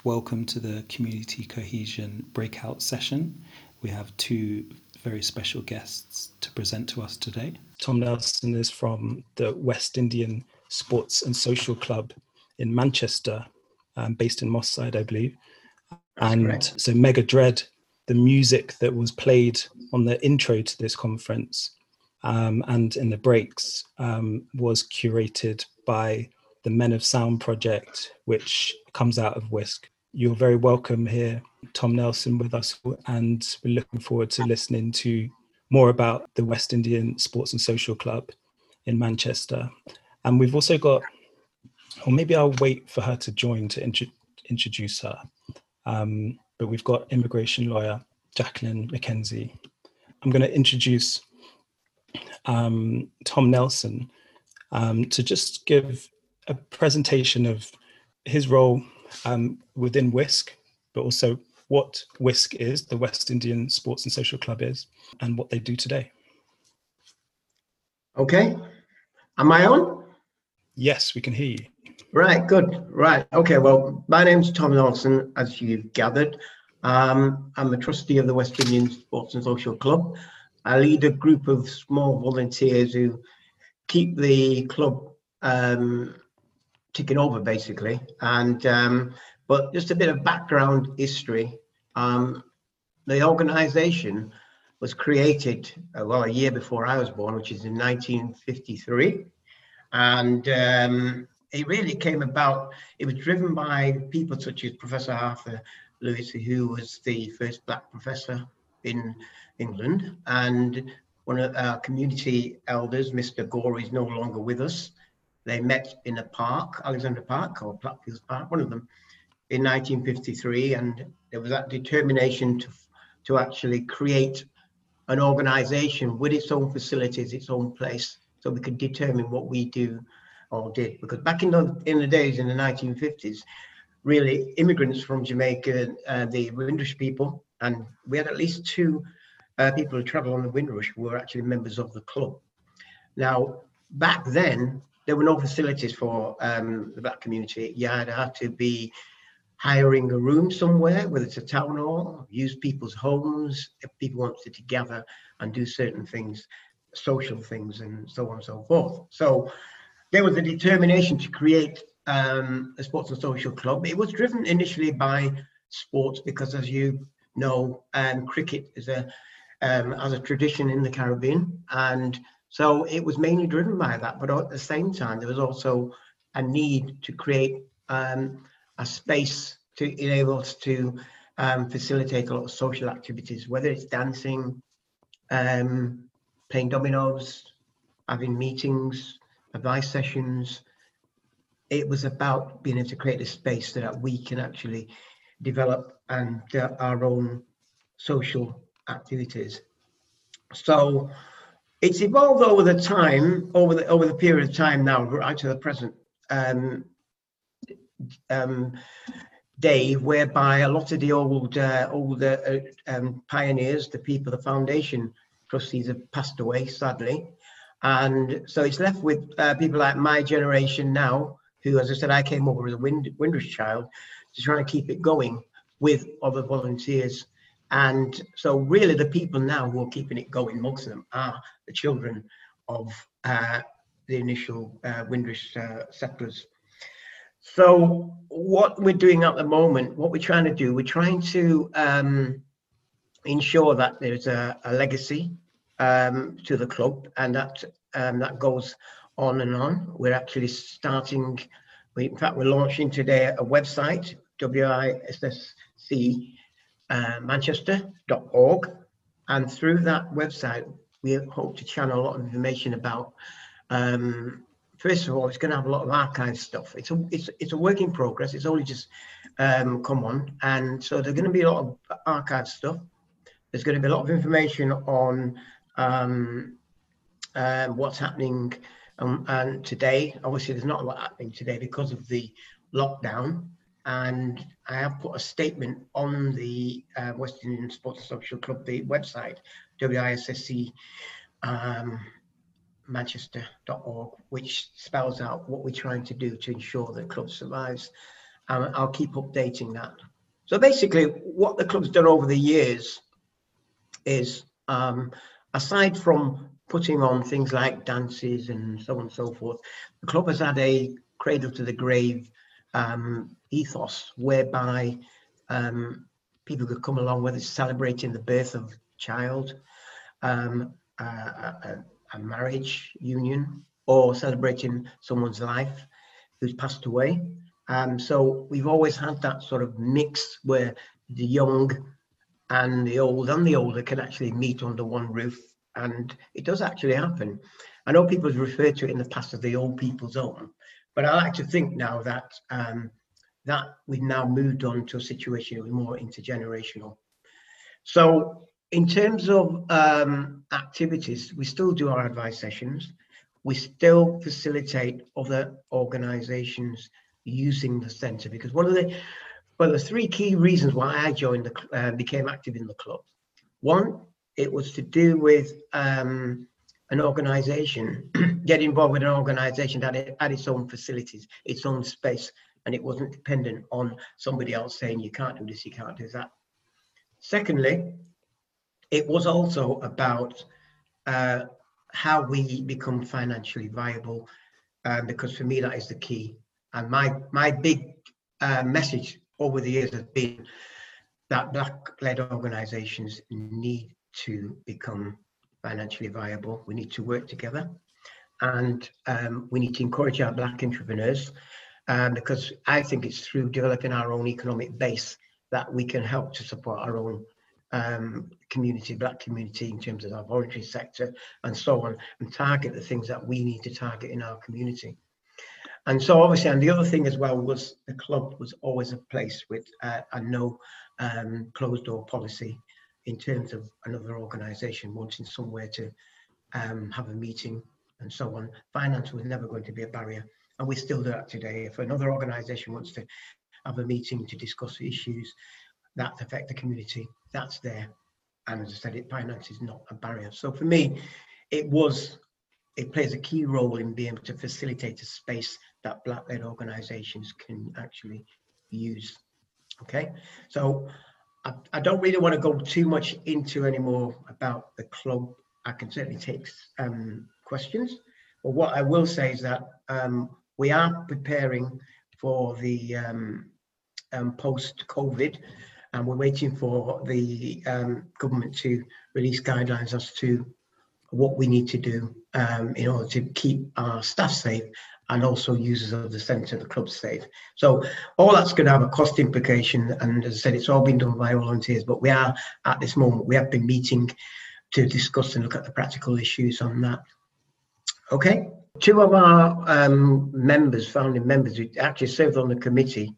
Welcome to the Community Cohesion breakout session. We have two very special guests to present to us today. Tom Nelson is from the West Indian Sports and Social Club in Manchester, based in Moss Side, I believe. That's correct. So Mega Dread, the music that was played on the intro to this conference and in the breaks was curated by the Men of Sound project, which comes out of WISC. You're very welcome here, Tom Nelson, with us, and we're looking forward to listening to more about the West Indian Sports and Social Club in Manchester. And we've also got, or maybe I'll wait for her to join to introduce her. But we've got immigration lawyer Jacqueline McKenzie. I'm going to introduce Tom Nelson to just give a presentation of his role within WISC, but also what WISC is, the West Indian Sports and Social Club is, and what they do today. Okay. Am I on? Yes, we can hear you. Right, good. Right. Okay, well, my name's Tom Nelson, as you've gathered. I'm a trustee of the West Indian Sports and Social Club. I lead a group of small volunteers who keep the club ticking over, basically. And but just a bit of background history. The organisation was created, a year before I was born, which is in 1953. And it really came about, it was driven by people such as Professor Arthur Lewis, who was the first black professor in England. And one of our community elders, Mr. Gore, is no longer with us. They met in a park, Alexandra Park or Blackfields Park, one of them, in 1953. And there was that determination to actually create an organisation with its own facilities, its own place, so we could determine what we do or did. Because back in the days, in the 1950s, really immigrants from Jamaica, the Windrush people, and we had at least two people who travelled on the Windrush who were actually members of the club. Now, back then, there were no facilities for the black community. You had to be hiring a room somewhere, whether it's a town hall, use people's homes if people wanted to gather and do certain things, social things, and so on and so forth. So there was a determination to create a sports and social club. It was driven initially by sports because, as you know, cricket is has a tradition in the Caribbean, and so it was mainly driven by that. But at the same time, there was also a need to create a space to enable us to facilitate a lot of social activities, whether it's dancing, playing dominoes, having meetings, advice sessions. It was about being able to create a space so that we can actually develop and our own social activities. So it's evolved over the time, over the period of time now, right to the present day, whereby a lot of the older pioneers, the people, the foundation trustees have passed away, sadly. And so it's left with people like my generation now, who, as I said, I came over as a Windrush child to try and keep it going with other volunteers. And so really the people now who are keeping it going, most of them are the children of the initial Windrush settlers. So what we're doing at the moment, what we're trying to do, we're trying to ensure that there's a legacy to the club, and that goes on and on. We're actually starting, in fact, we're launching today a website, WISSC Manchester.org, and through that website, we hope to channel a lot of information about. First of all, it's going to have a lot of archive stuff. It's a work in progress. It's only just come on, and so there's going to be a lot of archive stuff. There's going to be a lot of information on what's happening and today. Obviously, there's not a lot happening today because of the lockdown. And I have put a statement on the West Indian Sports and Social Club, the website, WISSC Manchester.org, which spells out what we're trying to do to ensure the club survives and I'll keep updating that. So basically, what the club's done over the years is, aside from putting on things like dances and so on and so forth, the club has had a cradle to the grave ethos, whereby people could come along, whether it's celebrating the birth of a child, a marriage union, or celebrating someone's life who's passed away. So we've always had that sort of mix where the young and the old and the older can actually meet under one roof, and it does actually happen. I know people have referred to it in the past as the old people's home, but I like to think now that that we've now moved on to a situation that was more intergenerational. So in terms of activities, we still do our advice sessions. We still facilitate other organisations using the centre, because one of the three key reasons why I joined became active in the club. One, it was to do with an organisation, get involved with an organisation that had its own facilities, its own space, and it wasn't dependent on somebody else saying you can't do this, you can't do that. Secondly, it was also about how we become financially viable, because for me that is the key. And my big message over the years has been that Black-led organisations need to become financially viable. We need to work together, and we need to encourage our Black entrepreneurs, because I think it's through developing our own economic base that we can help to support our own community, Black community, in terms of our voluntary sector and so on, and target the things that we need to target in our community. And so obviously, and the other thing as well was the club was always a place with a no closed door policy in terms of another organisation wanting somewhere to have a meeting and so on. Finance was never going to be a barrier, and we still do that today. If another organisation wants to have a meeting to discuss issues that affect the community, that's there. And as I said, finance is not a barrier. So for me, it plays a key role in being able to facilitate a space that Black-led organisations can actually use. Okay, so I don't really want to go too much into any more about the club. I can certainly take questions, but what I will say is that we are preparing for the post-COVID, and we're waiting for the government to release guidelines as to what we need to do in order to keep our staff safe and also users of the centre, the club, safe. So all that's going to have a cost implication, and as I said, it's all been done by volunteers, but we are, at this moment, we have been meeting to discuss and look at the practical issues on that. Okay, two of our members, founding members, who actually served on the committee,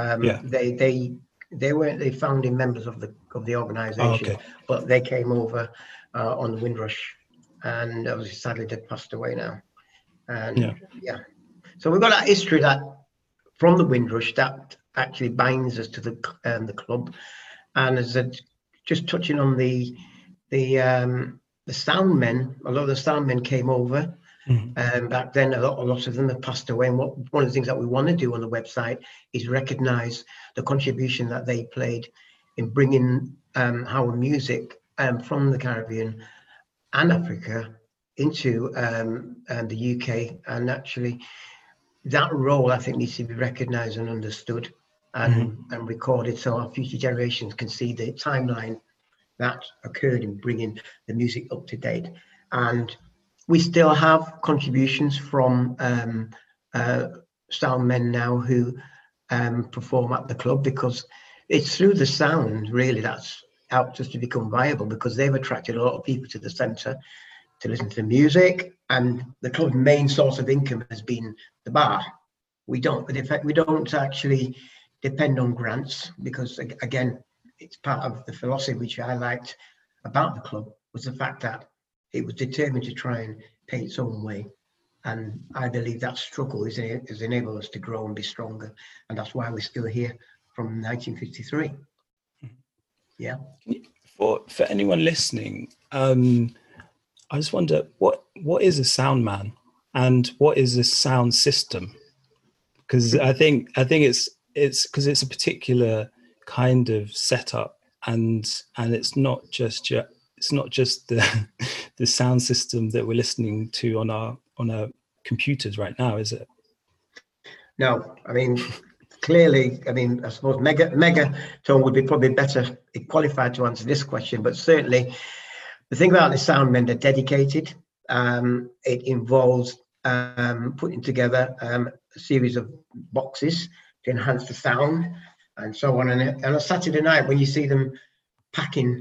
they weren't the founding members of the organisation, but they came over on the Windrush, and obviously sadly they passed away now. And yeah, so we've got that history that from the Windrush that actually binds us to the club. And as I, just touching on the sound men, a lot of the sound men came over. Back then, a lot of them have passed away. And one of the things that we want to do on the website is recognise the contribution that they played in bringing our music from the Caribbean and Africa into the UK. And actually, that role, I think, needs to be recognised and understood and recorded, so our future generations can see the timeline that occurred in bringing the music up to date. And we still have contributions from sound men now who perform at the club, because it's through the sound really that's helped us to become viable, because they've attracted a lot of people to the centre to listen to the music, and the club's main source of income has been the bar. We don't actually depend on grants, because again, it's part of the philosophy which I liked about the club, was the fact that it was determined to try and pay its own way. And I believe that struggle has enabled us to grow and be stronger. And that's why we're still here from 1953. Yeah. For anyone listening, I just wonder, what is a sound man and what is a sound system? Because I think it's it's because it's a particular kind of setup, and it's not just the the sound system that we're listening to on our computers right now, is it? No, I mean, clearly, I mean, I suppose Megatone would be probably better qualified to answer this question, but certainly the thing about the sound men, they're dedicated. It involves putting together a series of boxes to enhance the sound and so on. And on a Saturday night, when you see them packing,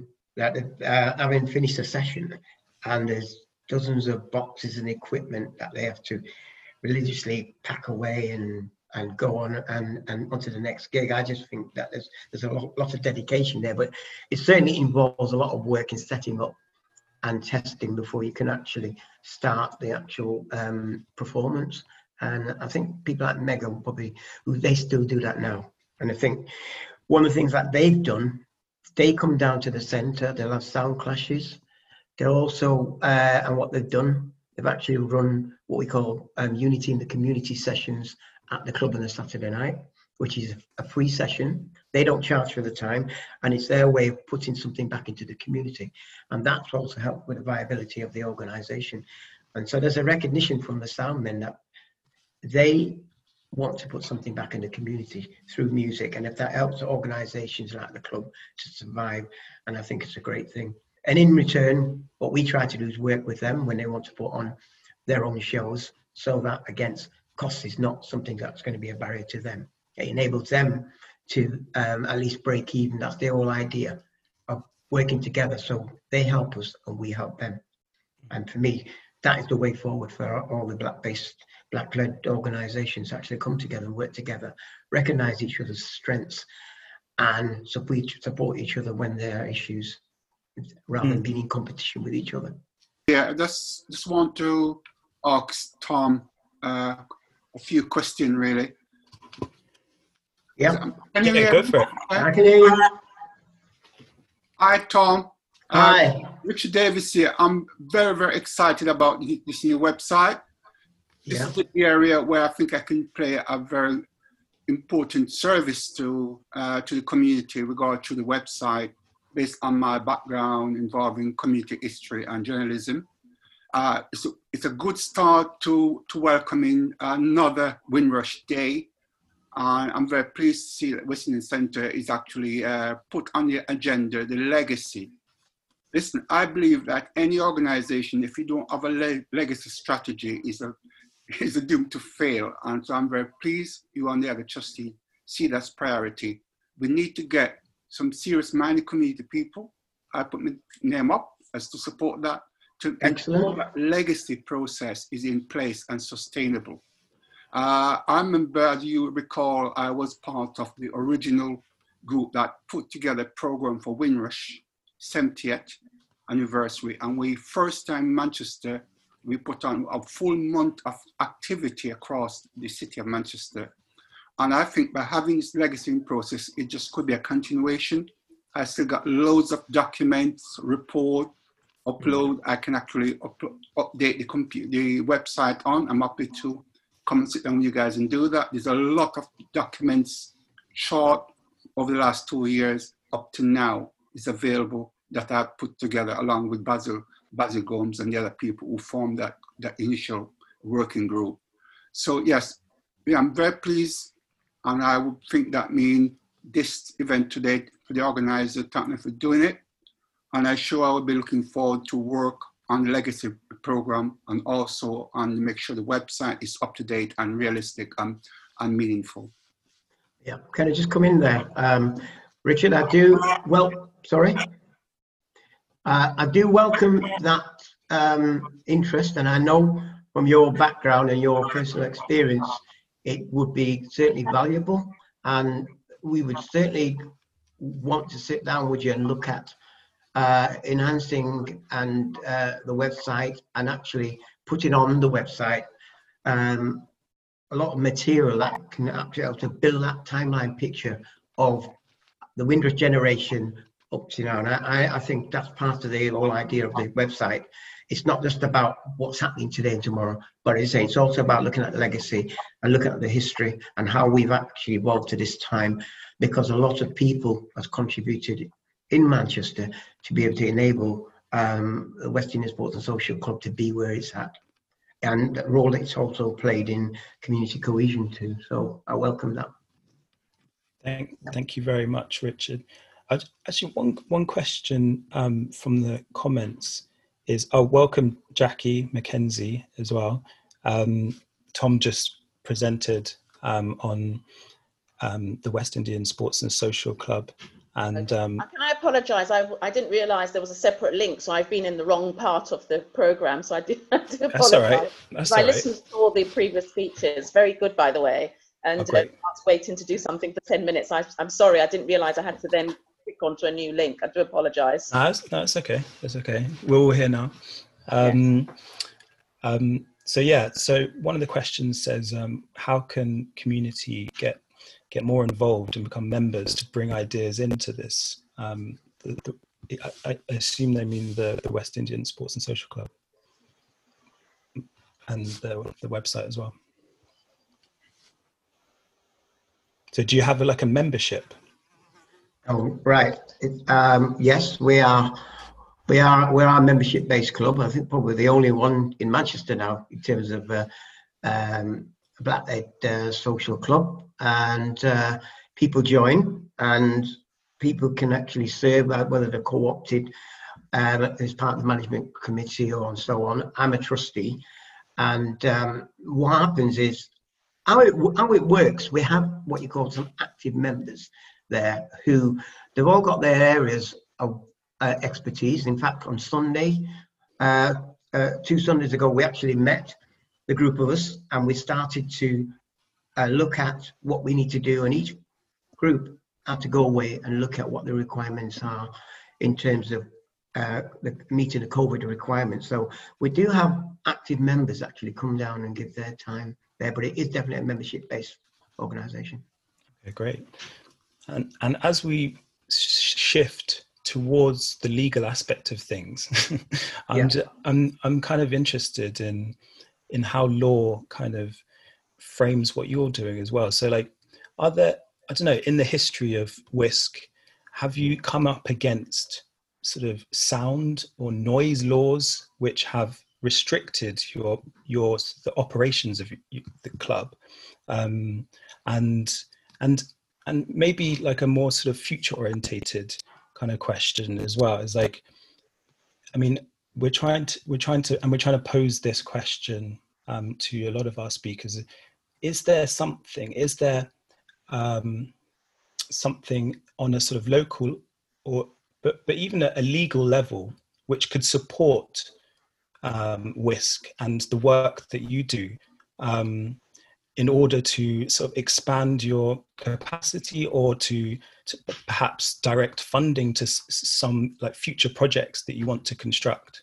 having finished a session, and there's dozens of boxes and equipment that they have to religiously pack away and go on and onto the next gig. I just think that there's a lot of dedication there, but it certainly involves a lot of work in setting up and testing before you can actually start the actual performance. And I think people like Mega will probably, they still do that now. And I think one of the things that they've done, they come down to the centre, they'll have sound clashes. They'll also, and what they've done, they've actually run what we call Unity in the Community sessions at the club on a Saturday night, which is a free session. They don't charge for the time, and it's their way of putting something back into the community. And that's also helped with the viability of the organisation. And so there's a recognition from the soundmen that they want to put something back in the community through music. And if that helps organisations like the club to survive, and I think it's a great thing. And in return, what we try to do is work with them when they want to put on their own shows, so that, again, cost is not something that's going to be a barrier to them. It enables them to at least break even. That's the whole idea of working together. So they help us and we help them. And for me, that is the way forward for all the Black-led organisations to actually come together and work together, recognise each other's strengths and support each other when there are issues, rather than being in competition with each other. Yeah, I just want to ask Tom a few questions, really. Yeah. Go for it. I can hear you. Hi, Tom. Hi. Richard Davis here. I'm very, very excited about this new website. This is the area where I think I can play a very important service to the community regard to the website, based on my background involving community history and journalism. It's a good start to welcoming another Windrush Day. And I'm very pleased to see that West Indian Centre is actually put on the agenda, the legacy. Listen, I believe that any organization, if you don't have a legacy strategy, is a doom to fail. And so I'm very pleased you and the other trustee see that's priority. We need to get some serious-minded community people. I put my name up as to support that, to ensure that legacy process is in place and sustainable. I remember, as you recall, I was part of the original group that put together a program for Windrush 70th anniversary. And first time in Manchester, we put on a full month of activity across the city of Manchester. And I think by having this legacy process, it just could be a continuation. I still got loads of documents, report, upload. I can actually update the website on. I'm happy to come and sit down with you guys and do that. There's a lot of documents, short, over the last 2 years up to now is available that I've put together along with Basil Gomes and the other people who formed that initial working group. So yes, I'm very pleased, and I would think that means this event today for the organizer, thank you for doing it. And I'm sure I will be looking forward to work on the legacy program and also on make sure the website is up to date and realistic and meaningful. Yeah, can I just come in there? Richard, I do welcome that interest, and I know from your background and your personal experience, it would be certainly valuable, and we would certainly want to sit down with you and look at enhancing and the website, and actually putting on the website a lot of material that can actually help to build that timeline picture of the Windrush generation up to now. And I think that's part of the whole idea of the website, it's not just about what's happening today and tomorrow, but it's also about looking at the legacy and looking at the history and how we've actually evolved to this time, because a lot of people has contributed in Manchester to be able to enable the West Indian Sports and Social Club to be where it's at, and the role it's also played in community cohesion too. So I welcome that. Thank you very much, Richard. Actually, one question from the comments is, welcome Jackie McKenzie as well. Tom just presented on the West Indian Sports and Social Club. And can I apologise? I didn't realise there was a separate link, so I've been in the wrong part of the programme. So I do apologise. That's all right. That's all right. I listened to all the previous speeches. Very good, by the way. And I was waiting to do something for 10 minutes. I'm sorry, I didn't realise I had to then click onto a new link. I do apologise. No, it's okay. It's okay. We're all here now. So one of the questions says, how can community get more involved and become members to bring ideas into this? I assume they mean the West Indian Sports and Social Club and the website as well. So do you have like a membership? Oh, right. Yes, we're a membership-based club. I think probably the only one in Manchester now in terms of Blackhead Social Club, and people join, and people can actually serve, whether they're co-opted as part of the management committee or so on. I'm a trustee, and what happens is, how it works, we have what you call some active members there who, they've all got their areas of expertise. In fact, on Sunday, 2 Sundays ago, we actually met, the group of us, and we started to look at what we need to do, and each group had to go away and look at what the requirements are in terms of meeting the COVID requirements. So we do have active members actually come down and give their time there, but it is definitely a membership-based organisation. Okay, great. And as we shift towards the legal aspect of things, I'm kind of interested in how law kind of frames what you're doing as well. So like, are there, I don't know, in the history of WISC, have you come up against sort of sound or noise laws which have restricted the operations of the club, and maybe like a more sort of future orientated kind of question as well, is like, I mean, we're trying to pose this question to a lot of our speakers. Is there something on a sort of local but even at a legal level which could support WISC and the work that you do in order to sort of expand your capacity, or to perhaps direct funding to some like future projects that you want to construct?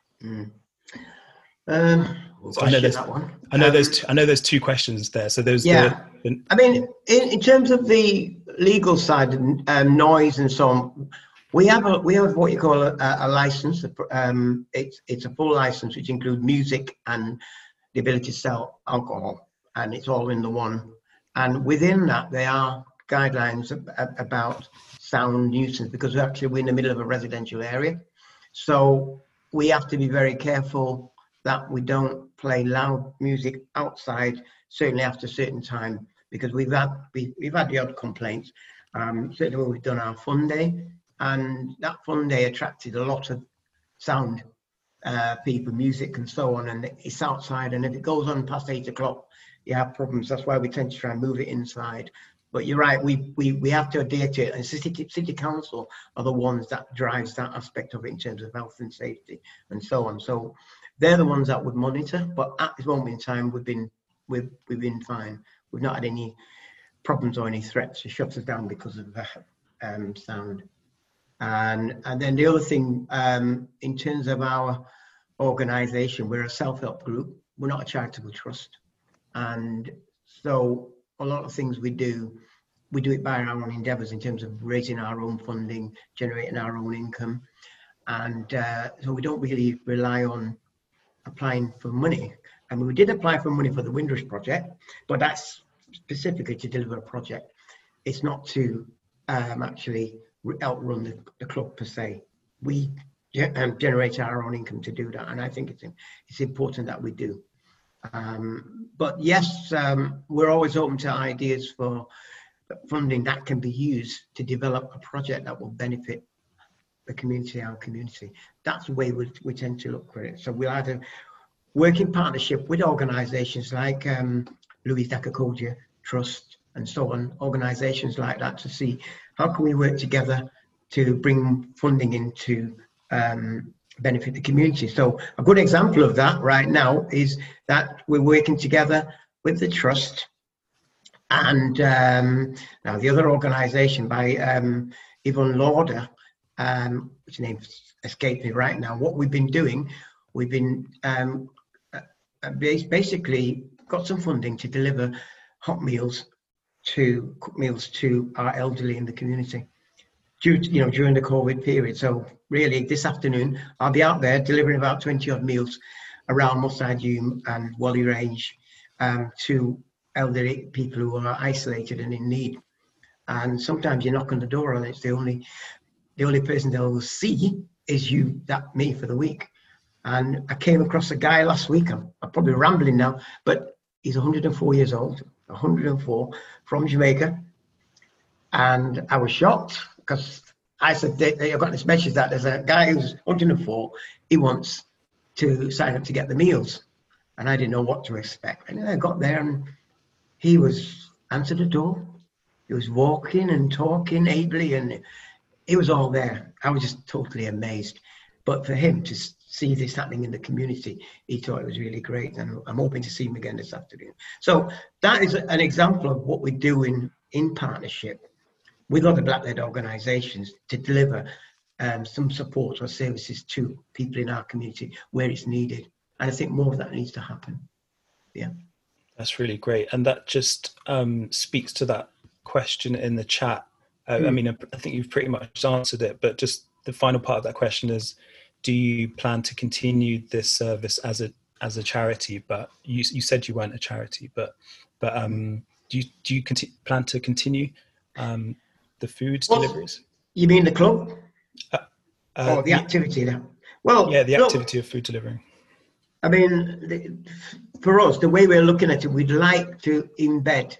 I know there's two questions there. So there's I mean, in terms of the legal side and noise and so on, we have what you call a license. It's a full license which includes music and the ability to sell alcohol, and it's all in the one. And within that, there are guidelines about sound nuisance, because we're in the middle of a residential area, so we have to be very careful that we don't play loud music outside, certainly after a certain time, because we've had the odd complaints. Certainly when we've done our fun day, and that fun day attracted a lot of sound people, music and so on, and it's outside, and if it goes on past 8 o'clock, you have problems. That's why we tend to try and move it inside. But you're right, we have to adhere to it, and city council are the ones that drives that aspect of it in terms of health and safety and so on. So they're the ones that would monitor, but at this moment in time, we've been fine. We've not had any problems or any threats to shut us down because of sound. And then the other thing, in terms of our organisation, we're a self-help group. We're not a charitable trust, and so a lot of things we do it by our own endeavours in terms of raising our own funding, generating our own income. And so we don't really rely on applying for money. And we did apply for money for the Windrush project, but that's specifically to deliver a project. It's not to actually outrun the club per se. We generate our own income to do that, and I think it's important that we do. But yes, we're always open to ideas for funding that can be used to develop a project that will benefit the community, our community. That's the way we tend to look for it. So we'll either work in partnership with organisations like Louis Dakakoja Trust and so on, organisations like that, to see how can we work together to bring funding in to benefit the community. So a good example of that right now is that we're working together with the Trust and now the other organisation by Yvonne Lauder, which name escapes me right now. What we've been doing, we've been basically got some funding to deliver hot meals cooked meals to our elderly in the community during the COVID period. So really this afternoon I'll be out there delivering about 20 odd meals around Moorside Hume and Whalley Range to elderly people who are isolated and in need. And sometimes you knock on the door and it's the only person they'll see is me for the week. And I came across a guy last week, I'm probably rambling now, but he's 104 years old, 104, from Jamaica. And I was shocked because I said, I got this message that there's a guy who's 104, he wants to sign up to get the meals. And I didn't know what to expect. And then I got there and he answered the door. He was walking and talking ably and it was all there. I was just totally amazed. But for him to see this happening in the community, he thought it was really great. And I'm hoping to see him again this afternoon. So that is an example of what we're doing in partnership with other Black-led organisations to deliver some support or services to people in our community where it's needed. And I think more of that needs to happen. Yeah. That's really great. And that just speaks to that question in the chat. I mean, I think you've pretty much answered it, but just the final part of that question is, do you plan to continue this service as a charity? But you said you weren't a charity, but do you plan to continue the food deliveries? You mean the club? Or the activity now? Well, yeah, the activity of food delivering. I mean, for us, the way we're looking at it, we'd like to embed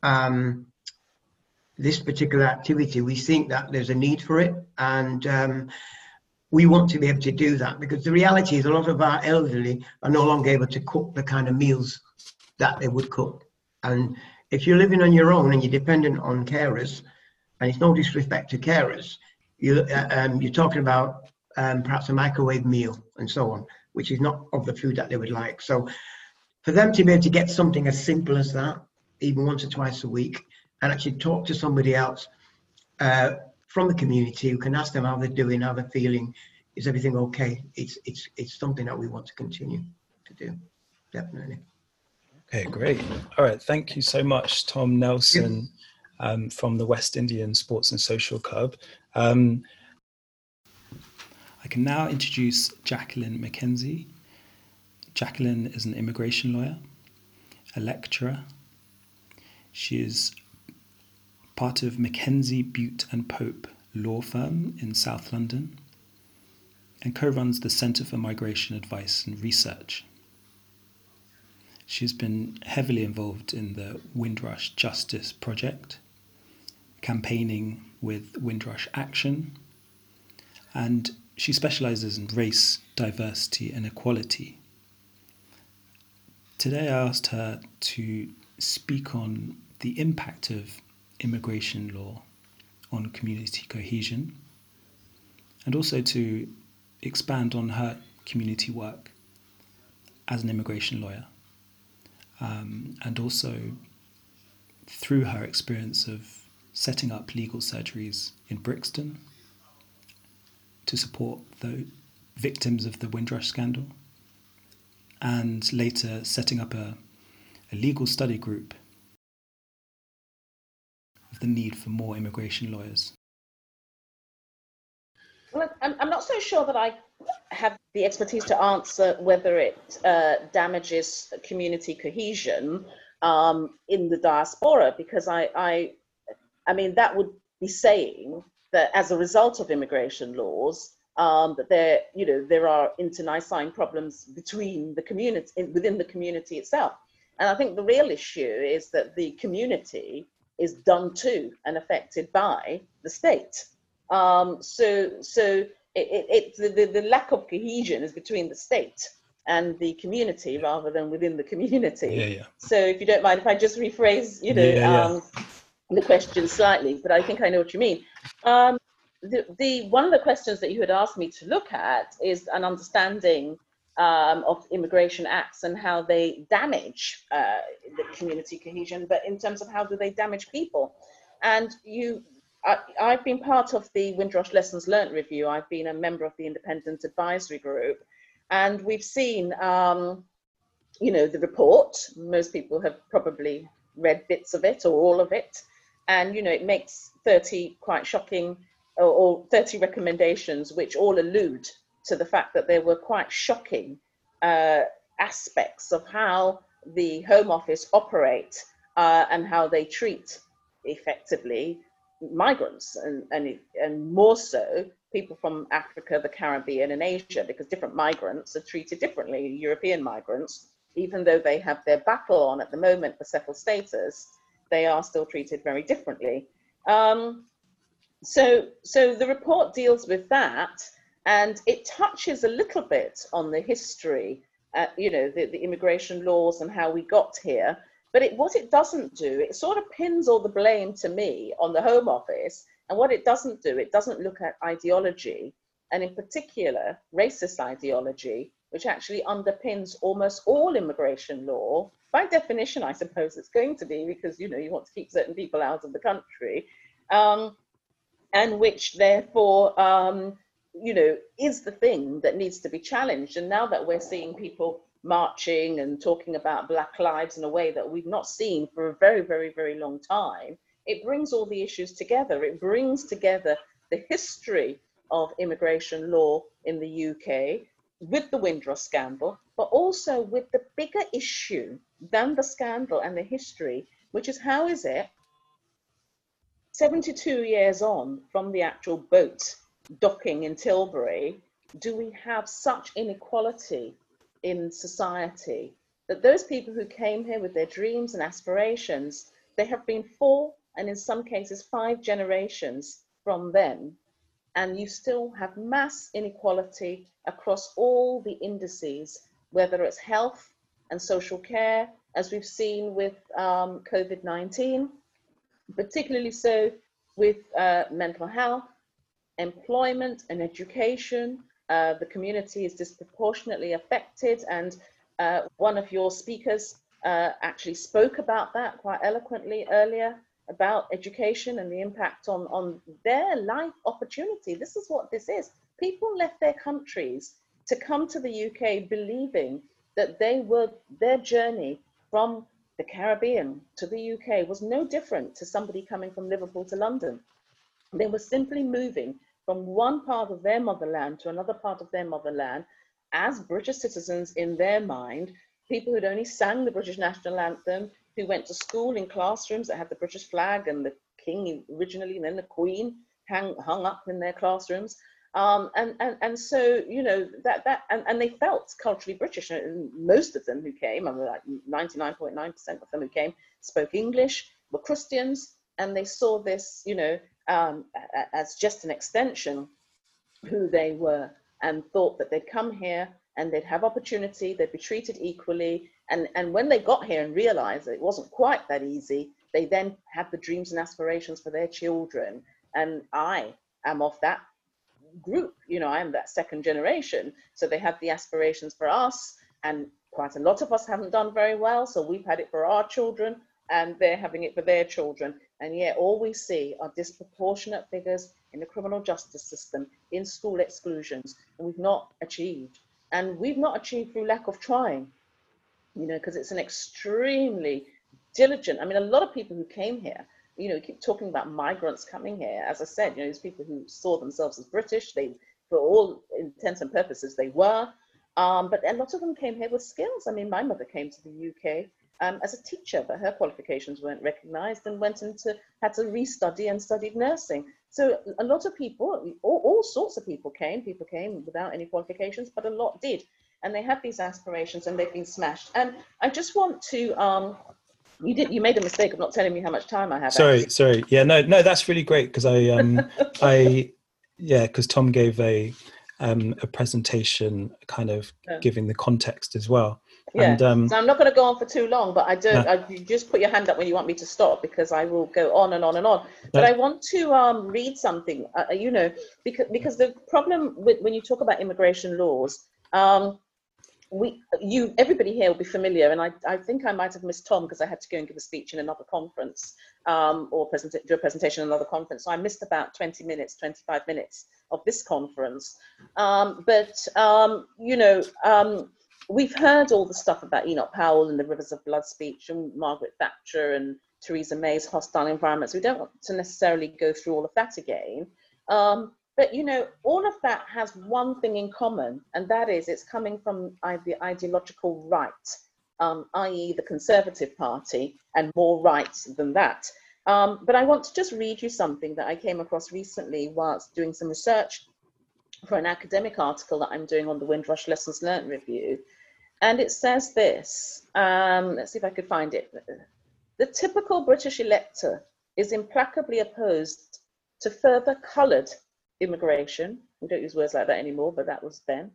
this particular activity. We think that there's a need for it, and we want to be able to do that, because the reality is a lot of our elderly are no longer able to cook the kind of meals that they would cook. And if you're living on your own and you're dependent on carers, and it's no disrespect to carers, you're talking about perhaps a microwave meal and so on, which is not of the food that they would like. So for them to be able to get something as simple as that, even once or twice a week, and actually talk to somebody else from the community who can ask them how they're doing, how they're feeling, is everything okay? It's something that we want to continue to do, definitely. Okay, great. All right, thank you so much, Tom Nelson, from the West Indian Sports and Social Club. I can now introduce Jacqueline McKenzie. Jacqueline is an immigration lawyer, a lecturer. She is part of McKenzie, Butte and Pope law firm in South London and co-runs the Centre for Migration Advice and Research. She's been heavily involved in the Windrush Justice Project, campaigning with Windrush Action, and she specialises in race, diversity and equality. Today I asked her to speak on the impact of immigration law on community cohesion, and also to expand on her community work as an immigration lawyer, and also through her experience of setting up legal surgeries in Brixton to support the victims of the Windrush scandal, and later setting up a legal study group of the need for more immigration lawyers. Well, I'm not so sure that I have the expertise to answer whether it damages community cohesion in the diaspora, because I mean, that would be saying that as a result of immigration laws, that there are internecine problems between the community, within the community itself. And I think the real issue is that the community is done to and affected by the state. So the lack of cohesion is between the state and the community rather than within the community. So if you don't mind, if I just rephrase, the question slightly, but I think I know what you mean. One of the questions that you had asked me to look at is an understanding of immigration acts and how they damage the community cohesion, but in terms of how do they damage people. And I've been part of the Windrush Lessons Learned review. I've been a member of the Independent Advisory Group, and we've seen, the report. Most people have probably read bits of it or all of it. And, it makes 30 quite shocking or 30 recommendations, which all allude to the fact that there were quite shocking aspects of how the Home Office operate and how they treat effectively migrants and more so people from Africa, the Caribbean and Asia, because different migrants are treated differently. European migrants, even though they have their battle on at the moment for settled status, they are still treated very differently. So the report deals with that, and it touches a little bit on the history, the immigration laws and how we got here. But what it doesn't do, it sort of pins all the blame to me on the Home Office. And what it doesn't do, it doesn't look at ideology, and in particular, racist ideology, which actually underpins almost all immigration law. By definition, I suppose it's going to be, because, you want to keep certain people out of the country, and which therefore, is the thing that needs to be challenged. And now that we're seeing people marching and talking about Black lives in a way that we've not seen for a very, very, very long time, it brings all the issues together. It brings together the history of immigration law in the UK with the Windrush scandal, but also with the bigger issue than the scandal and the history, which is how is it 72 years on from the actual boat docking in Tilbury, do we have such inequality in society that those people who came here with their dreams and aspirations, they have been 4 and in some cases 5 generations from them, and you still have mass inequality across all the indices, whether it's health and social care, as we've seen with COVID-19, particularly so with mental health, employment and education. The community is disproportionately affected, and one of your speakers actually spoke about that quite eloquently earlier, about education and the impact on their life opportunity. This is what this is. People left their countries to come to the UK believing that their journey from the Caribbean to the UK was no different to somebody coming from Liverpool to London. They were simply moving from one part of their motherland to another part of their motherland as British citizens in their mind, people who'd only sang the British national anthem, who went to school in classrooms that had the British flag and the King originally, and then the Queen hung up in their classrooms. And so, and they felt culturally British. And most of them who came, I mean, like 99.9% of them who came, spoke English, were Christians, and they saw this, as just an extension who they were, and thought that they'd come here and they'd have opportunity, they'd be treated equally. And when they got here and realized that it wasn't quite that easy, they then had the dreams and aspirations for their children. And I am of that group, I am that second generation. So they have the aspirations for us, and quite a lot of us haven't done very well. So we've had it for our children, and they're having it for their children. And yet all we see are disproportionate figures in the criminal justice system, in school exclusions, and we've not achieved. And we've not achieved through lack of trying, because it's an extremely diligent, I mean, a lot of people who came here you know, we keep talking about migrants coming here. As I said, you know, these people who saw themselves as British, they, for all intents and purposes, they were. But a lot of them came here with skills. I mean, my mother came to the UK as a teacher, but her qualifications weren't recognised, and had to restudy and studied nursing. So a lot of people, all sorts of people came. People came without any qualifications, but a lot did. And they had these aspirations and they've been smashed. And I just want to, you made a mistake of not telling me how much time I have. Sorry. Yeah, no, that's really great, because because Tom gave a presentation kind of giving the context as well. Yeah, and, so I'm not going to go on for too long, but you just put your hand up when you want me to stop, because I will go on and on and on. But I want to read something, you know, because the problem with when you talk about immigration laws, everybody here will be familiar, and I think I might have missed Tom because I had to go and give a speech in another conference, or do a presentation in another conference. So I missed about 25 minutes of this conference. You know, we've heard all the stuff about Enoch Powell and the Rivers of Blood speech, and Margaret Thatcher and Theresa May's hostile environments. We don't want to necessarily go through all of that again. But, you know, all of that has one thing in common, and that is it's coming from the ideological right, i.e. the Conservative Party, and more right than that. But I want to just read you something that I came across recently whilst doing some research for an academic article that I'm doing on the Windrush Lessons Learned Review. And it says this, let's see if I could find it. The typical British elector is implacably opposed to further coloured immigration. We don't use words like that anymore, but that was then.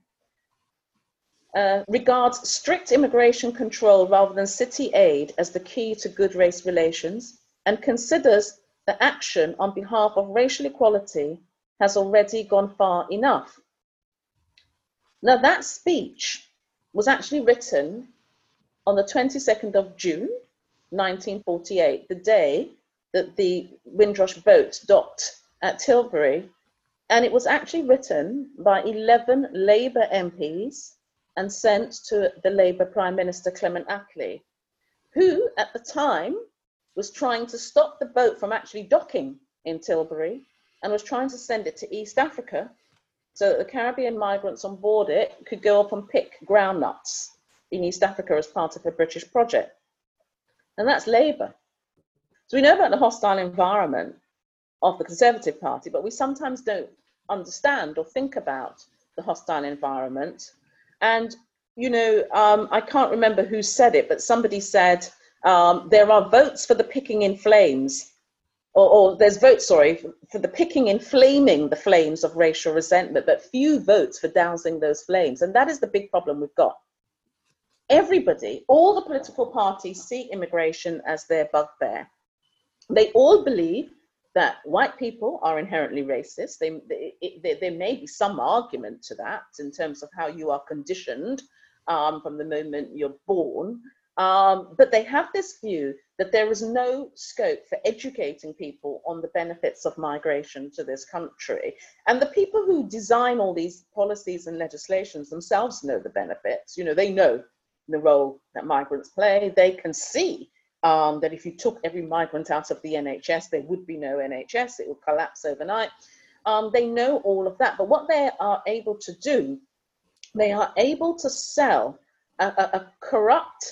Regards strict immigration control rather than city aid as the key to good race relations, and considers that action on behalf of racial equality has already gone far enough. Now, that speech was actually written on the 22nd of June, 1948, the day that the Windrush boat docked at Tilbury. And it was actually written by 11 Labour MPs and sent to the Labour Prime Minister Clement Attlee, who at the time was trying to stop the boat from actually docking in Tilbury and was trying to send it to East Africa so that the Caribbean migrants on board it could go up and pick groundnuts in East Africa as part of a British project. And that's Labour. So we know about the hostile environment of the Conservative Party, but we sometimes don't understand or think about the hostile environment. And, you know, I can't remember who said it, but somebody said there are votes for the picking in flames, or there's votes, sorry, for the picking and flaming the flames of racial resentment, but few votes for dousing those flames. And that is the big problem we've got. Everybody, all the political parties see immigration as their bugbear. They all believe that white people are inherently racist. There may be some argument to that in terms of how you are conditioned from the moment you're born. But they have this view that there is no scope for educating people on the benefits of migration to this country. And the people who design all these policies and legislations themselves know the benefits. You know, they know the role that migrants play. They can see that if you took every migrant out of the NHS, there would be no NHS, it would collapse overnight. They know all of that, but what they are able to do, they are able to sell a corrupt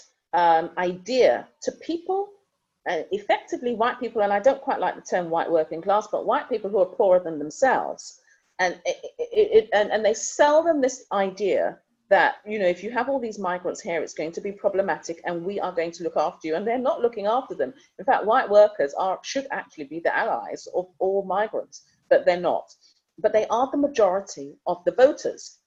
idea to people, effectively white people, and I don't quite like the term white working class, but white people who are poorer than themselves. And they sell them this idea that, you know, if you have all these migrants here, it's going to be problematic and we are going to look after you. And they're not looking after them. In fact, white workers should actually be the allies of all migrants, but they're not. But they are the majority of the voters.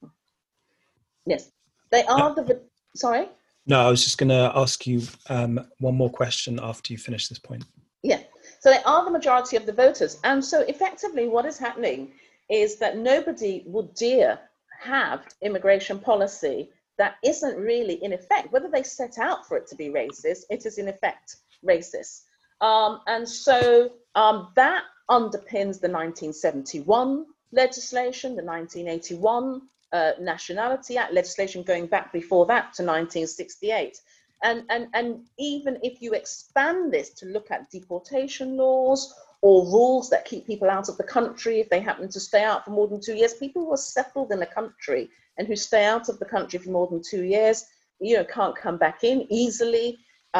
Yes, they are sorry? No, I was just going to ask you one more question after you finish this point. Yeah, so they are the majority of the voters. And so effectively what is happening is that nobody would dare have immigration policy that isn't really in effect. Whether they set out for it to be racist, it is in effect racist. And so that underpins the 1971 legislation, the 1981 Nationality Act legislation going back before that to 1968. And even if you expand this to look at deportation laws or rules that keep people out of the country if they happen to stay out for more than 2 years, people who are settled in a country and who stay out of the country for more than 2 years, can't come back in easily.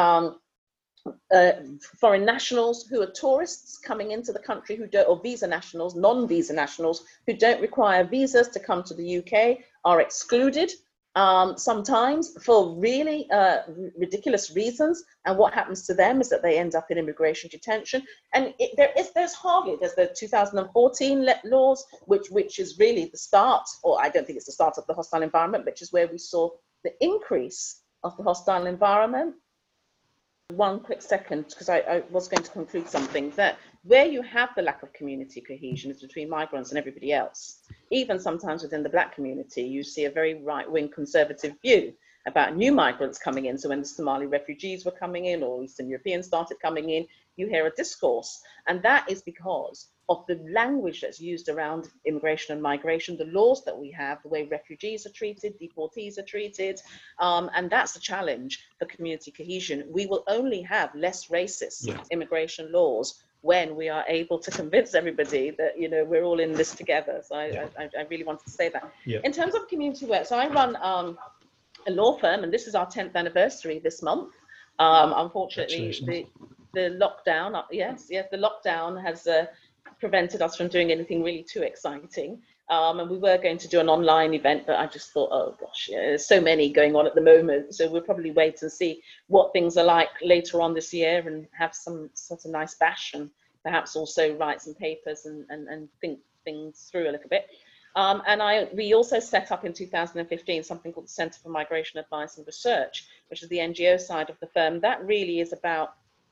Foreign nationals who are tourists coming into the country who don't, or visa nationals, non-visa nationals who don't require visas to come to the UK are excluded sometimes for really ridiculous reasons. And what happens to them is that they end up in immigration detention. And there's the 2014 laws, which is really the start, or I don't think it's the start of the hostile environment, which is where we saw the increase of the hostile environment. One quick second, because I was going to conclude something, that where you have the lack of community cohesion is between migrants and everybody else. Even sometimes within the Black community, you see a very right-wing conservative view about new migrants coming in. So when the Somali refugees were coming in or Eastern Europeans started coming in, you hear a discourse. And that is because of the language that's used around immigration and migration, the laws that we have, the way refugees are treated, deportees are treated, and that's the challenge for community cohesion. We will only have less racist immigration laws when we are able to convince everybody that we're all in this together. So I really wanted to say that. In terms of community work, so I run a law firm, and this is our 10th anniversary this month. Unfortunately, the lockdown, the lockdown has prevented us from doing anything really too exciting. And we were going to do an online event, but I just thought, oh gosh, there's so many going on at the moment. So we'll probably wait and see what things are like later on this year and have some sort of nice bash, and perhaps also write some papers and think things through a little bit. We also set up in 2015 something called the Centre for Migration Advice and Research, which is the NGO side of the firm. That really is about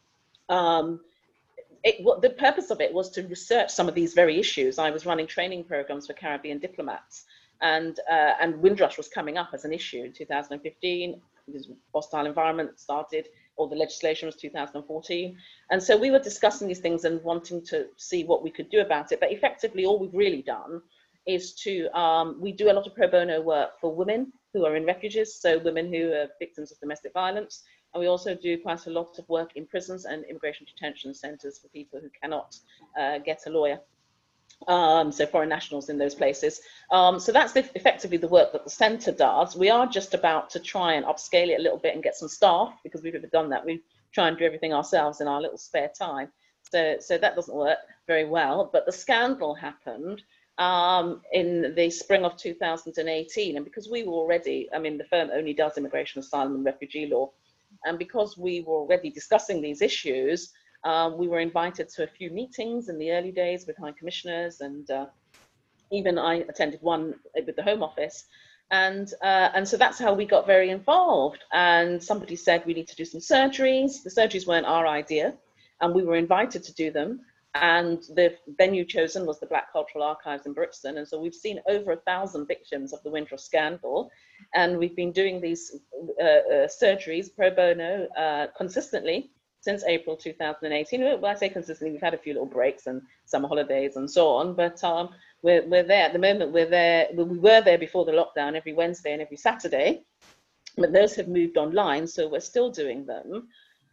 the purpose of it was to research some of these very issues. I was running training programs for Caribbean diplomats, and Windrush was coming up as an issue in 2015. This hostile environment started, or the legislation was 2014. And so we were discussing these things and wanting to see what we could do about it. But effectively, all we've really done is to, we do a lot of pro bono work for women who are in refuges, so women who are victims of domestic violence. And we also do quite a lot of work in prisons and immigration detention centres for people who cannot get a lawyer. So foreign nationals in those places. So that's effectively the work that the centre does. We are just about to try and upscale it a little bit and get some staff, because we've never done that. We try and do everything ourselves in our little spare time. So that doesn't work very well. But the scandal happened in the spring of 2018. And because we were already, the firm only does immigration, asylum and refugee law. And because we were already discussing these issues, we were invited to a few meetings in the early days with high commissioners, and even I attended one with the Home Office. And so that's how we got very involved. And somebody said we need to do some surgeries. The surgeries weren't our idea, and we were invited to do them. And the venue chosen was the Black Cultural Archives in Brixton. And so we've seen over 1,000 victims of the Windrush scandal. And we've been doing these surgeries pro bono consistently since April 2018. Well, I say consistently, we've had a few little breaks and summer holidays and so on, but we're there at the moment. We're there. We were there before the lockdown every Wednesday and every Saturday, but those have moved online, so we're still doing them.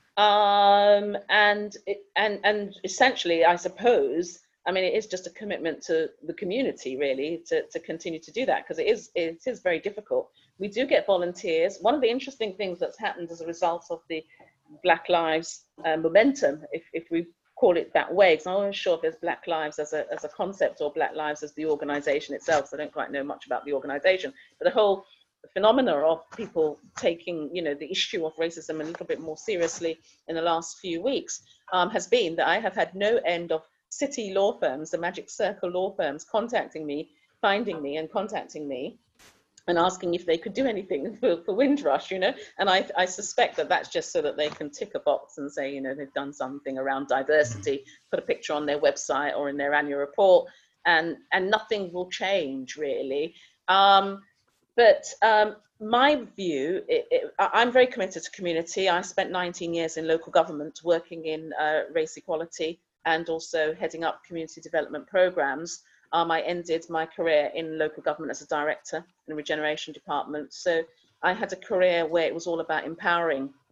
And essentially, I suppose, it is just a commitment to the community, really, to continue to do that, because it is very difficult. We do get volunteers. One of the interesting things that's happened as a result of the Black Lives momentum, if we call it that way, because I'm not sure if there's Black Lives as a concept or Black Lives as the organization itself, so I don't quite know much about the organization, but the whole phenomena of people taking, the issue of racism a little bit more seriously in the last few weeks has been that I have had no end of city law firms, the Magic Circle law firms, contacting me, finding me and contacting me and asking if they could do anything for Windrush, and I suspect that that's just so that they can tick a box and say, they've done something around diversity, put a picture on their website or in their annual report, and nothing will change, really. But my view, I'm very committed to community. I spent 19 years in local government working in race equality and also heading up community development programs. I ended my career in local government as a director in the regeneration department. So I had a career where it was all about empowering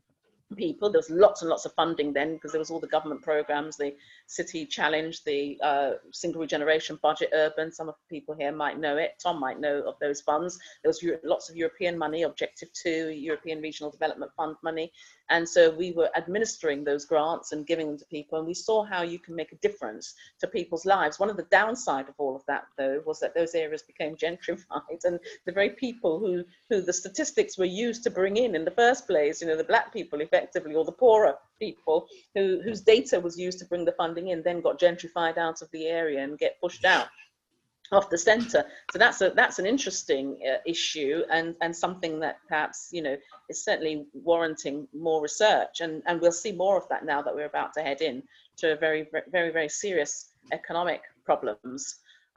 people. There was lots and lots of funding then, because there was all the government programs, the City Challenge, the Single Regeneration Budget Urban. Some of the people here might know it. Tom might know of those funds. There was lots of European money, Objective 2, European Regional Development Fund money. And so we were administering those grants and giving them to people. And we saw how you can make a difference to people's lives. One of the downside of all of that, though, was that those areas became gentrified. And the very people who the statistics were used to bring in the first place, you know, the black people effectively, or the poorer people whose data was used to bring the funding in, then got gentrified out of the area and get pushed out off the centre. So that's an interesting issue, and something that perhaps, you know, is certainly warranting more research, and we'll see more of that now that we're about to head in to a very, very, very serious economic problems.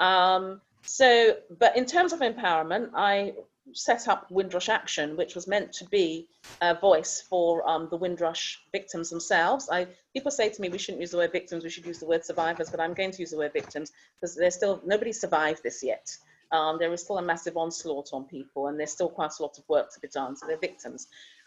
But in terms of empowerment, I set up Windrush Action, which was meant to be a voice for the Windrush victims themselves. People say to me, we shouldn't use the word victims, we should use the word survivors, but I'm going to use the word victims because nobody survived this yet. There is still a massive onslaught on people, and there's still quite a lot of work to be done, so they're victims.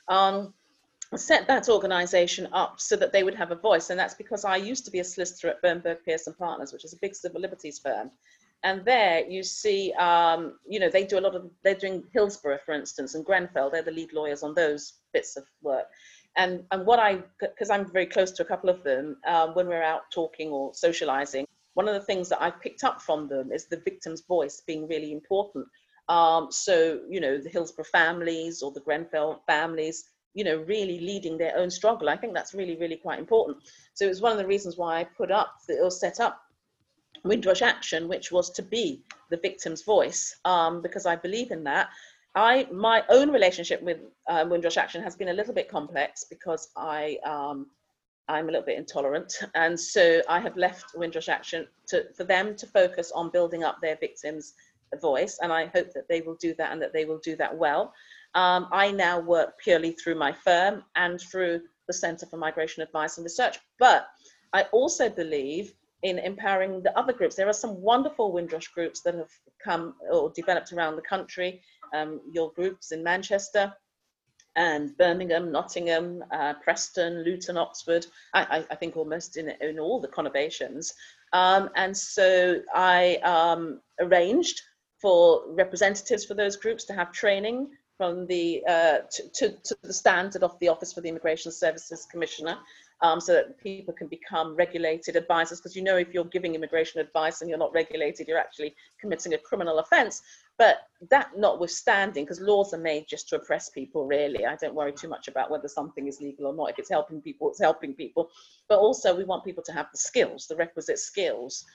Set that organisation up so that they would have a voice, and that's because I used to be a solicitor at Bernberg Pearson Partners, which is a big civil liberties firm. And there you see, you know, they're doing Hillsborough, for instance, and Grenfell. They're the lead lawyers on those bits of work. And because I'm very close to a couple of them, when we're out talking or socializing, one of the things that I've picked up from them is the victim's voice being really important. So, you know, the Hillsborough families or the Grenfell families, you know, really leading their own struggle. I think that's really, really quite important. So it was one of the reasons why I set up Windrush Action, which was to be the victim's voice, because I believe in that. My own relationship with Windrush Action has been a little bit complex because I'm a little bit intolerant, and so I have left Windrush Action for them to focus on building up their victims' voice, and I hope that they will do that and that they will do that well. I now work purely through my firm and through the Centre for Migration Advice and Research, but I also believe in empowering the other groups. There are some wonderful Windrush groups that have come or developed around the country. Your groups in Manchester and Birmingham, Nottingham, Preston, Luton, Oxford, I think almost in all the conurbations. And so I arranged for representatives for those groups to have training from the to the standard of the Office for the Immigration Services Commissioner, so that people can become regulated advisors, because, you know, if you're giving immigration advice and you're not regulated, you're actually committing a criminal offence. But that notwithstanding, because laws are made just to oppress people, really, I don't worry too much about whether something is legal or not. If it's helping people, it's helping people. But also we want people to have the skills, the requisite skills,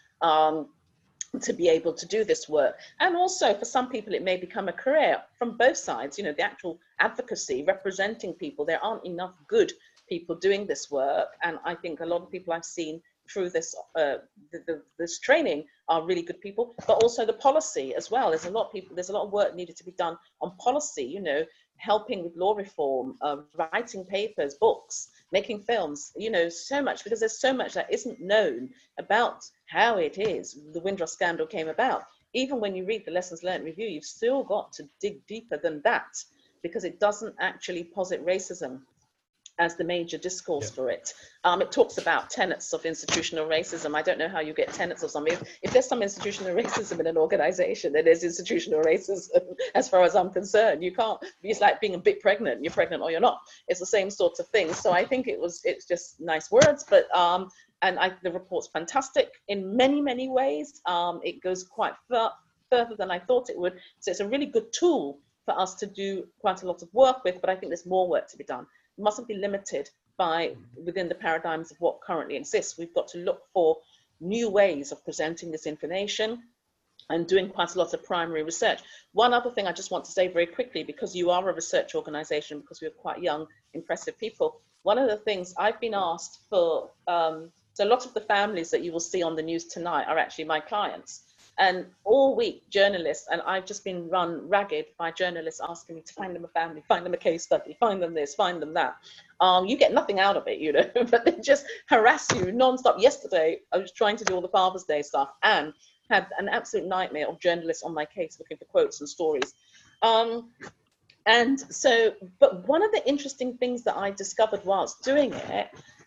to be able to do this work. And also for some people it may become a career from both sides, you know, the actual advocacy, representing people. There aren't enough good people doing this work, and I think a lot of people I've seen through this this training are really good people, but also the policy as well. There's a lot of work needed to be done on policy, you know, helping with law reform, writing papers, books, making films, you know, so much, because there's so much that isn't known about how it is the Windrush scandal came about. Even when you read the Lessons Learned Review, you've still got to dig deeper than that, because it doesn't actually posit racism as the major discourse for it. It talks about tenets of institutional racism. I don't know how you get tenets of something. If there's some institutional racism in an organization, then there's institutional racism as far as I'm concerned. You can't, it's like being a bit pregnant. You're pregnant or you're not. It's the same sort of thing. So I think it's just nice words, but the report's fantastic in many, many ways. It goes quite further than I thought it would. So it's a really good tool for us to do quite a lot of work with, but I think there's more work to be done. Mustn't be limited within the paradigms of what currently exists. We've got to look for new ways of presenting this information and doing quite a lot of primary research. One other thing I just want to say very quickly, because you are a research organization, because we're quite young, impressive people. One of the things I've been asked for, so a lot of the families that you will see on the news tonight are actually my clients. And all week, journalists, and I've just been run ragged by journalists asking me to find them a family, find them a case study, find them this, find them that. You get nothing out of it, you know, but they just harass you nonstop. Yesterday, I was trying to do all the Father's Day stuff and had an absolute nightmare of journalists on my case looking for quotes and stories. And so, but one of the interesting things that I discovered whilst doing it,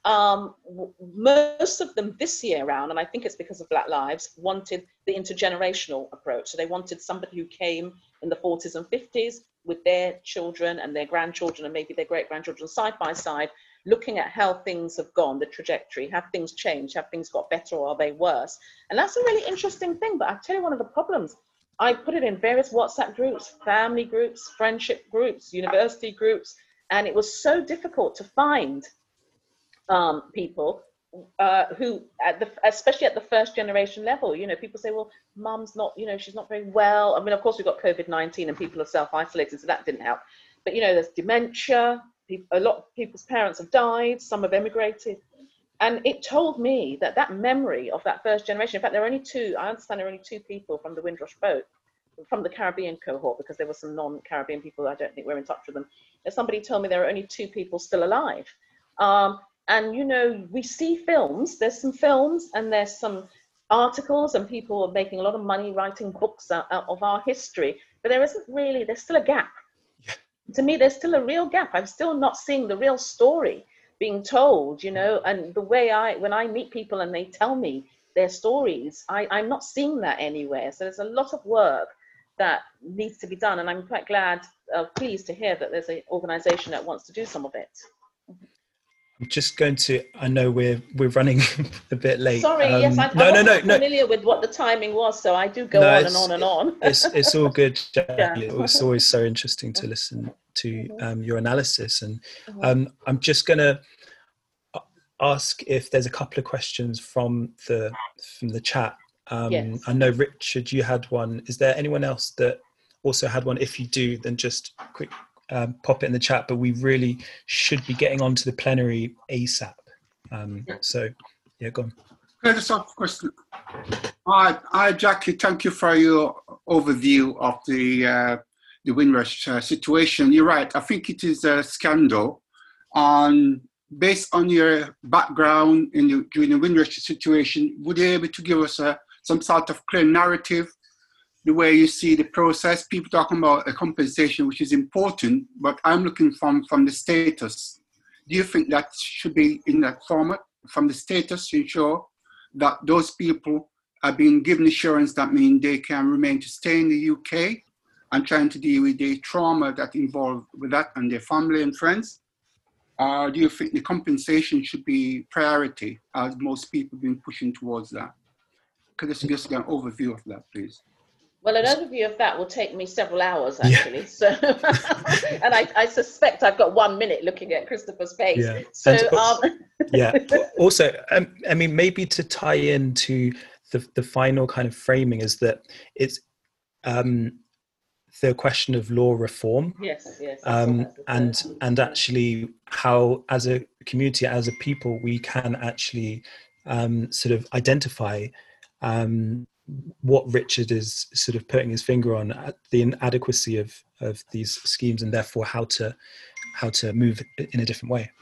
most of them this year round, and I think it's because of Black Lives, wanted the intergenerational approach. So they wanted somebody who came in the 40s and 50s with their children and their grandchildren and maybe their great-grandchildren side by side, looking at how things have gone, the trajectory, have things changed, have things got better or are they worse? And that's a really interesting thing. But I tell you, one of the problems, I put it in various WhatsApp groups, family groups, friendship groups, university groups, and it was so difficult to find people who, especially at the first generation level, you know, people say, well, mum's not, you know, she's not very well. I mean, of course, we've got COVID-19 and people are self-isolating, so that didn't help. But, you know, there's dementia. A lot of people's parents have died. Some have emigrated. And it told me that that memory of that first generation, in fact, there are only two, I understand there are only two people from the Windrush boat, from the Caribbean cohort, because there were some non-Caribbean people, I don't think we're in touch with them. And somebody told me there are only two people still alive. And, you know, we see films, there's some films and there's some articles and people are making a lot of money writing books out of our history, but there isn't really, there's still a gap. Yeah. To me, there's still a real gap. I'm still not seeing the real story being told, you know, and the way when I meet people and they tell me their stories, I'm not seeing that anywhere. So there's a lot of work that needs to be done. And I'm quite pleased to hear that there's an organization that wants to do some of it. I'm just going to, I know we're running a bit late. Sorry, yes, I wasn't familiar with what the timing was, so I do go on and on and on. It's all good, Jackie. Yeah. It's always so interesting to listen to your analysis. And I'm just going to ask if there's a couple of questions from the chat. Yes. I know, Richard, you had one. Is there anyone else that also had one? If you do, then just quick pop it in the chat, but we really should be getting onto the plenary ASAP. So, yeah, go on. Can I just ask a question? Hi, Jackie. Thank you for your overview of the Windrush situation. You're right. I think it is a scandal. Based on your background during the Windrush situation, would you be able to give us some sort of clear narrative, the way you see the process? People talking about a compensation, which is important, but I'm looking from the status. Do you think that should be in that format, from the status, to ensure that those people are being given assurance that means they can remain to stay in the UK and trying to deal with the trauma that involved with that and their family and friends? Do you think the compensation should be priority, as most people have been pushing towards that? Could you just get an overview of that, please? Well, an overview of that will take me several hours, actually. Yeah. So, and I suspect I've got 1 minute looking at Christopher's face. Yeah. So, yeah. Also, I mean, maybe to tie into the final kind of framing is that it's the question of law reform. Yes. And actually how, as a community, as a people, we can actually sort of identify what Richard is sort of putting his finger on, the inadequacy of these schemes, and therefore how to move in a different way.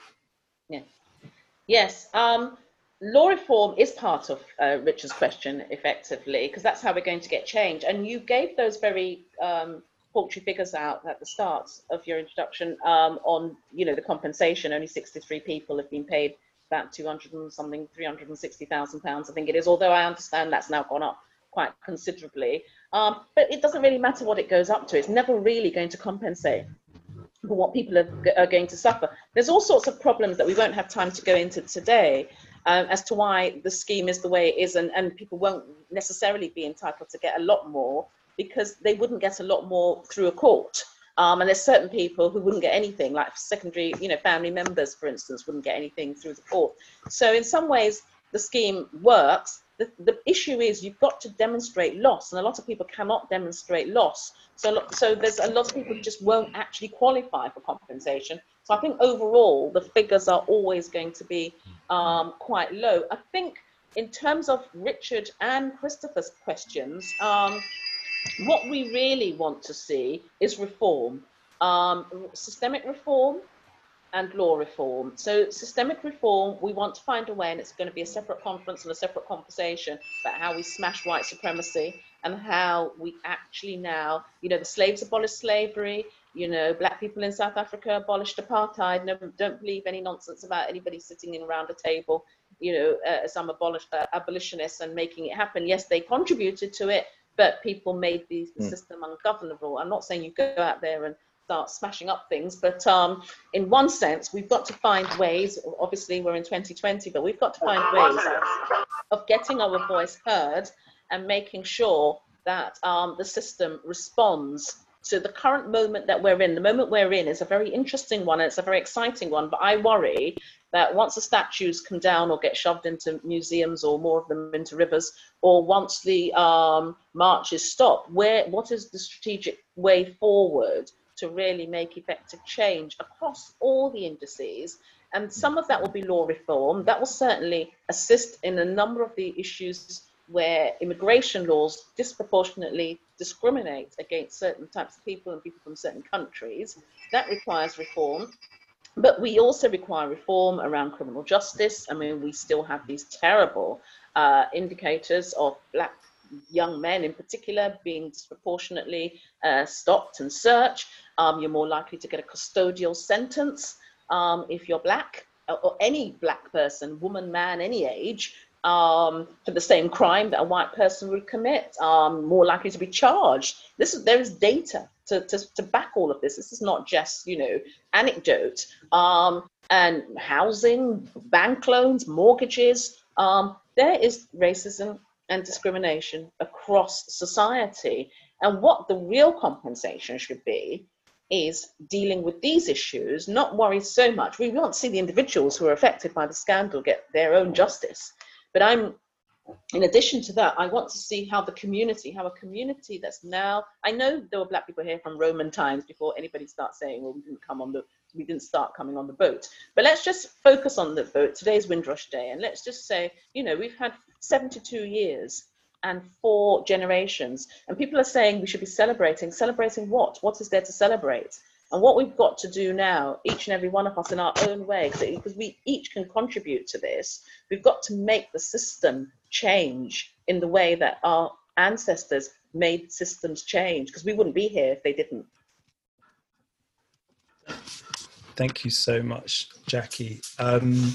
Yes. Law reform is part of Richard's question, effectively, because that's how we're going to get change. And you gave those very paltry figures out at the start of your introduction on, you know, the compensation. Only 63 people have been paid about 360,000 pounds, I think it is. Although I understand that's now gone up quite considerably, but it doesn't really matter what it goes up to. It's never really going to compensate for what people are going to suffer. There's all sorts of problems that we won't have time to go into today as to why the scheme is the way it is, and people won't necessarily be entitled to get a lot more because they wouldn't get a lot more through a court. And there's certain people who wouldn't get anything, like secondary, you know, family members, for instance, wouldn't get anything through the court. So in some ways, the scheme works. The issue is you've got to demonstrate loss, and a lot of people cannot demonstrate loss. So there's a lot of people who just won't actually qualify for compensation. So I think overall, the figures are always going to be quite low. I think in terms of Richard and Christopher's questions, what we really want to see is reform, systemic reform and law reform. So systemic reform, we want to find a way, and it's going to be a separate conference and a separate conversation about how we smash white supremacy and how we actually now, you know, the slaves abolished slavery, You know, black people in South Africa abolished apartheid. No, don't believe any nonsense about anybody sitting in around a table, you know, some abolitionists and making it happen. Yes, they contributed to it, but people made the system ungovernable. I'm not saying you go out there and start smashing up things, but in one sense, we've got to find ways. Obviously, we're in 2020, but we've got to find ways of getting our voice heard and making sure that the system responds to the current moment that we're in. The moment we're in is a very interesting one, and it's a very exciting one, but I worry that once the statues come down or get shoved into museums or more of them into rivers, or once the marches stop, what is the strategic way forward to really make effective change across all the indices? And some of that will be law reform. That will certainly assist in a number of the issues where immigration laws disproportionately discriminate against certain types of people and people from certain countries. That requires reform. But we also require reform around criminal justice. I mean, we still have these terrible indicators of black young men in particular being disproportionately stopped and searched. You're more likely to get a custodial sentence if you're black, or any black person, woman, man, any age, for the same crime that a white person would commit, more likely to be charged. There is data to back all of this. This is not just, you know, anecdote. And housing, bank loans, mortgages, there is racism and discrimination across society. And what the real compensation should be is dealing with these issues, not worry so much. We want to see the individuals who are affected by the scandal get their own justice. But in addition to that, I want to see how a community that's now, I know there were black people here from Roman times before anybody starts saying, well, we didn't start coming on the boat. But let's just focus on the boat. Today's Windrush Day. And let's just say, you know, we've had 72 years and 4 generations. And people are saying we should be celebrating. Celebrating what? What is there to celebrate? And what we've got to do now, each and every one of us in our own way, because we each can contribute to this, we've got to make the system change in the way that our ancestors made systems change, because we wouldn't be here if they didn't. Thank you so much, Jackie. Tom,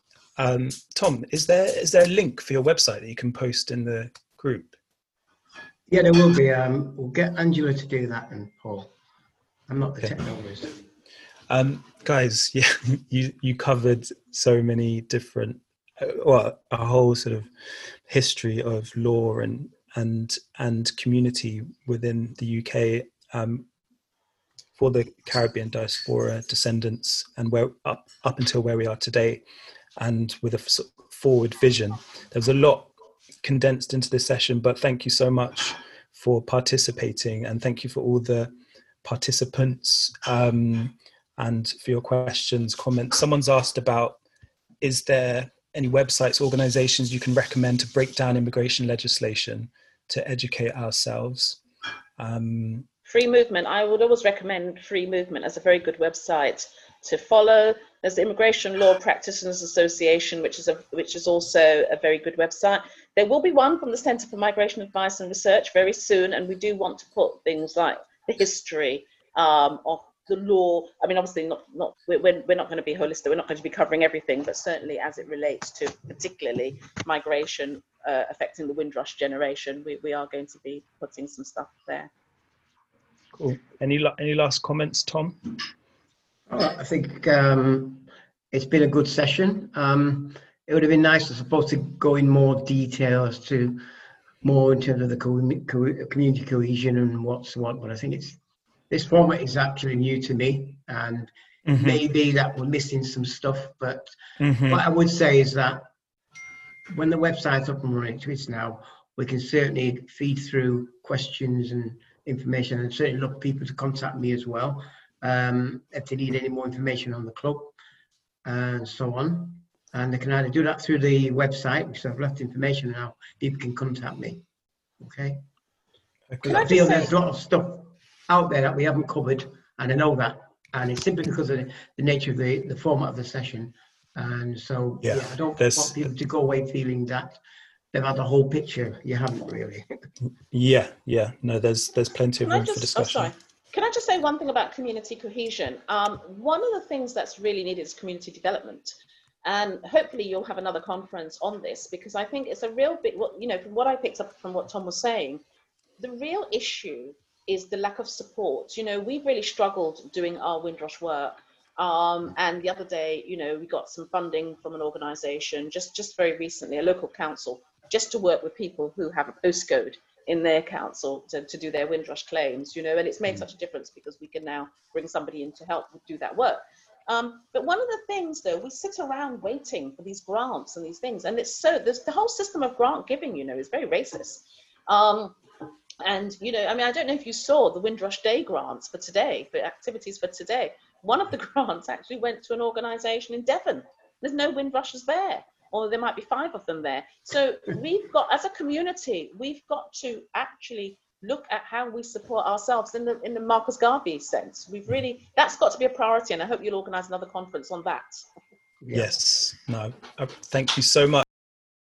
is there a link for your website that you can post in the group? Yeah, there will be. We'll get Angela to do that, and Paul. I'm not the techno whiz. Guys, yeah, you covered so many different, a whole sort of history of law and community within the UK for the Caribbean diaspora descendants, and where up until where we are today, and with a forward vision. There was a lot condensed into this session, but thank you so much for participating, and thank you for all the participants and for your questions, comments. Someone's asked about, is there any websites, organizations you can recommend to break down immigration legislation to educate ourselves? Free Movement. I would always recommend Free Movement as a very good website to follow. There's the Immigration Law Practitioners Association, which is also a very good website. There will be one from the Centre for Migration Advice and Research very soon, and we do want to put things like the history of the law. I mean, obviously we're not going to be holistic. We're not going to be covering everything, but certainly as it relates to particularly migration affecting the Windrush generation, we are going to be putting some stuff there. Cool. Any last comments, Tom? I think it's been a good session. It would have been nice, I suppose, to go in more detail as to more in terms of the community cohesion and what's what, but I think this format is actually new to me, and maybe that we're missing some stuff, but what I would say is that when the website's up and running, which it's now, we can certainly feed through questions and information, and certainly look for people to contact me as well if they need any more information on the club and so on. And they can either do that through the website, which I've left information now, people can contact me. Okay. I feel there's a lot of stuff out there that we haven't covered, and I know that, and it's simply because of the nature of the format of the session. And so yeah, I don't want people to go away feeling that they've had the whole picture. You haven't really. Yeah. No, there's plenty of room for discussion. Can I just say one thing about community cohesion? One of the things that's really needed is community development. And hopefully you'll have another conference on this, because I think it's a real big, from what I picked up from what Tom was saying, the real issue is the lack of support. We've really struggled doing our Windrush work. And the other day, we got some funding from an organization just very recently, a local council, just to work with people who have a postcode in their council to do their Windrush claims, and it's made such a difference because we can now bring somebody in to help do that work. But one of the things, though, we sit around waiting for these grants and these things, and the whole system of grant giving, is very racist. And, I don't know if you saw the Windrush Day grants for today, for activities for today. One of the grants actually went to an organisation in Devon. There's no Windrushers there, or there might be 5 of them there. So we've got, as a community, we've got to actually look at how we support ourselves in the Marcus Garvey sense. That's got to be a priority, and I hope you'll organise another conference on that. Yes. No, thank you so much.